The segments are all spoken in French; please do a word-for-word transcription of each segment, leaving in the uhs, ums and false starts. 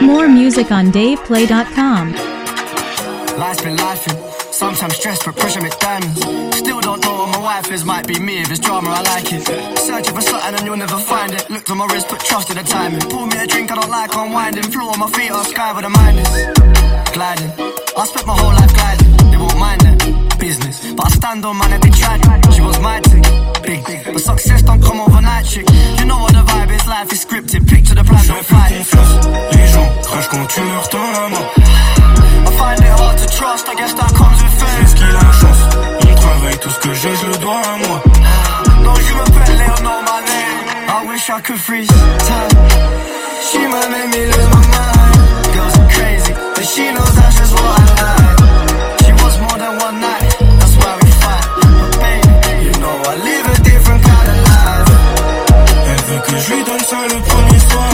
More music on dave play dot com. Life's been lifing, sometimes stressed but pressure make diamonds. Still don't know what my wife is, might be me if it's drama, I like it. Searching for something and you'll never find it. Looked on my wrist, put trust in the timing. Pour me a drink, I don't like unwinding. Floor on my feet, up sky where the mind is. Gliding, I spent my whole life gliding. They won't mind that business, but I stand on man, they tried. She was my thing, big, but success don't come overnight, chick. You know what the vibe is, life is scripted. Picture the plan, don't fight. Les gens crachent quand tu leur tends la main. I find it hard to trust, I guess that comes with fame. Est-ce qu'il a la chance? On travaille, tout ce que j'ai, je le dois à moi. Non, je m'appelle Léon, know my name. I wish I could freeze time. She might make me lose my mind. Girls are crazy, but she knows that's just what I like. She wants more than one night, that's why we fight. But baby, you know I live a different kind of life. Elle veut que je lui donne ça le premier soir.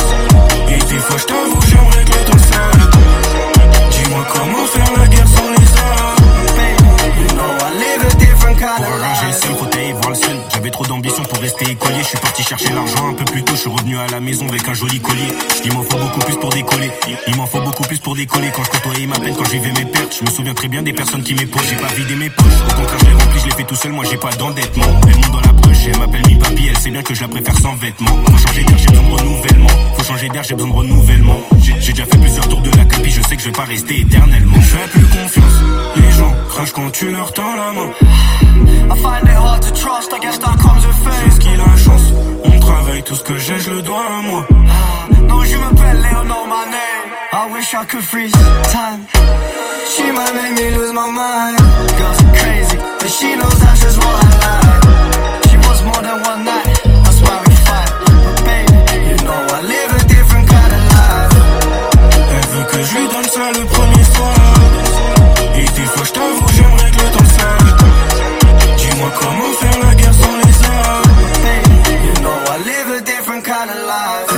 Et des fois je t'avoue, j'aimerais que ton seul. Dis-moi comment faire la guerre sans les armes. Baby, you know I live a different kind of life. J'ai le seul côté voir le seul. J'avais trop d'ambition pour rester écolier. Je suis parti chercher l'argent un peu plus tôt. Je suis revenu à la maison avec un joli collier. Il m'en faut beaucoup plus pour décoller. Il m'en faut beaucoup plus pour décoller. Quand je côtoyais ma peine, quand je vivais mes pertes, je me souviens très bien des personnes qui m'épaulent. J'ai pas vidé mes poches. Au contraire, je l'ai rempli, je l'ai fait tout seul. Moi, j'ai pas d'endettement. Elle monte dans la brèche, elle m'appelle mi papy. Elle sait bien que je la préfère sans vêtements. Faut changer d'air, j'ai besoin de renouvellement. Faut changer d'air, j'ai besoin de renouvellement. J'ai, j'ai déjà fait plusieurs tours de la capi. Je sais que je vais pas rester éternellement. Je fais plus confiance. Les gens crachent quand tu leur tends la main. I find it hard to trust, I guess that comes with fame. Est-ce qu'il a la chance? On travaille, tout ce que j'ai, je le dois à moi. Non, je m'appelle Léon, know my name. I wish I could freeze time. She might make me lose my mind. Girls are crazy, but she knows that's just what I like. She wants more than one night, that's why we fight. But baby, you know I live a different kind of life. Elle veut que je lui donne ça le premier soir. Et des fois je t'avoue, j'aimerais que le temps s'arrête. Dis-moi comment faire la guerre sans les armes. Baby, you know I live a different kind of life.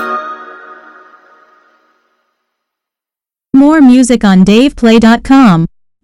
More music on dave play dot com.